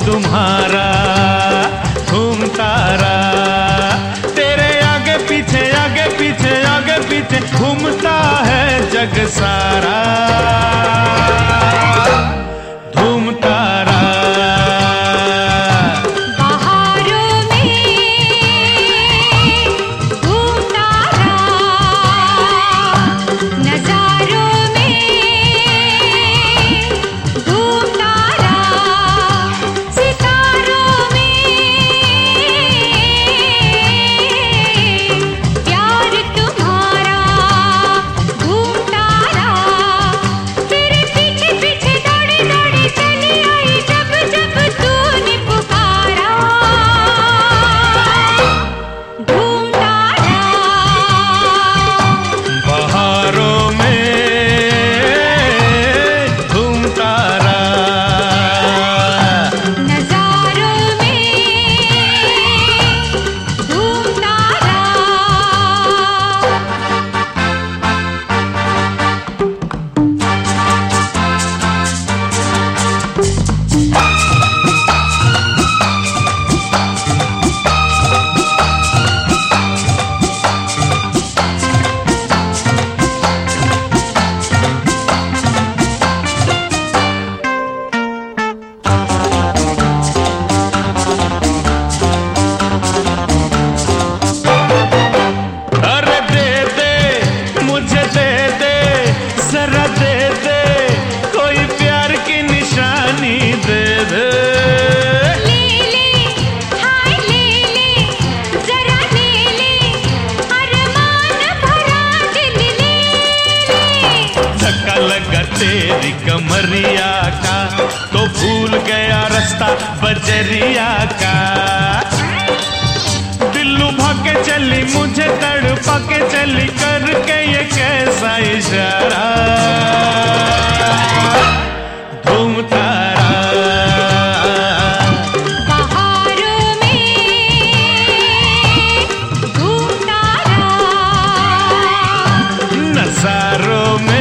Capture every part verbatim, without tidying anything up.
तुम्हारा धूम तारा, तेरे आगे पीछे आगे पीछे आगे पीछे घूमता है जग सारा धूम तारा। तेरी कमरिया का तो भूल गया रास्ता बजरिया का, दिल लुभा के चली मुझे तड़पा के चली करके ये कैसा इशारा धूम तारा। नजारों में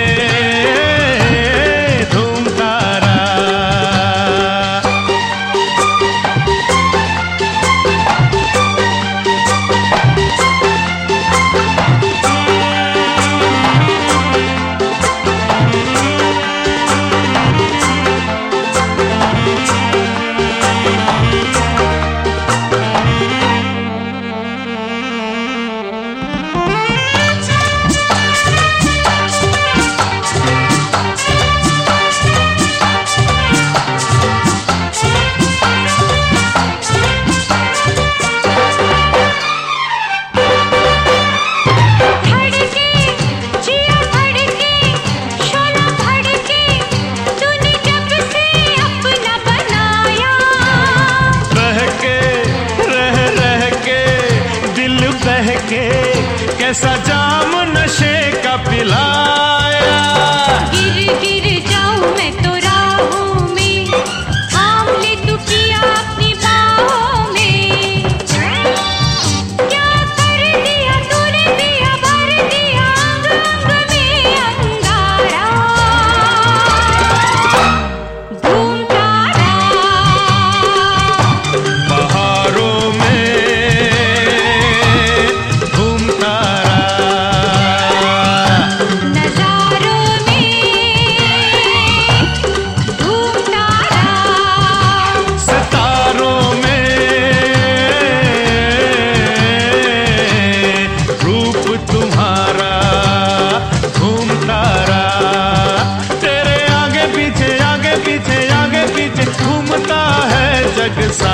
कैसा जाम नशे का पिलाया, गिर गिर जाऊं मैं तो राहों में, थाम ले तू किया अपनी बाहों में, क्या कर दिया तूने दिया भर दिया अंग अंग में अंगारा धूम तारा। बहारों में जग